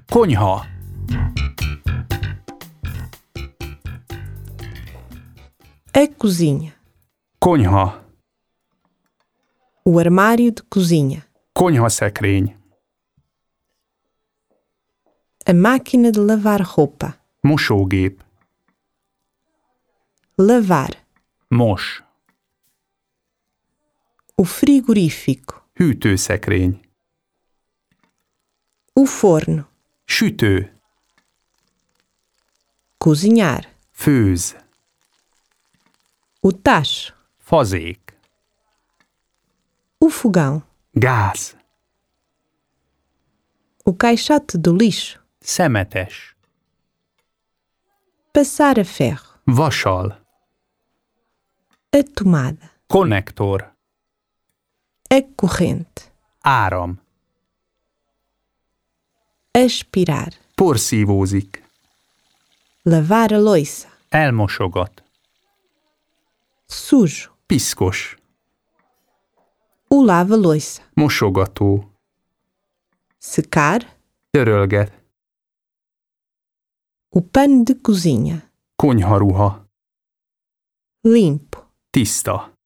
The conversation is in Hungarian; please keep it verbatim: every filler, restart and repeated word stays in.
Konyha. A cozinha. Konyha. O armário de cozinha. Konyhaszekrény. A máquina de lavar roupa. Mosógép. Lavar. Mos. O frigorífico. Hűtőszekrény. O forno. Sütő. Cozinhar. Főz. O tacho. Fazék. O fogão. Gáz. O caixote do lixo. Szemetes. Passar a ferro. Vasal. A tomada. Konnektor. A corrente. Áram. Aspirar. Porszívózik. Lavar a louça. Elmosogat. Sujo. Piszkos. O lava-louça. Mosogató. Secar. Törölget. O pano de cozinha. Konyharuha. Limpo. Tiszta.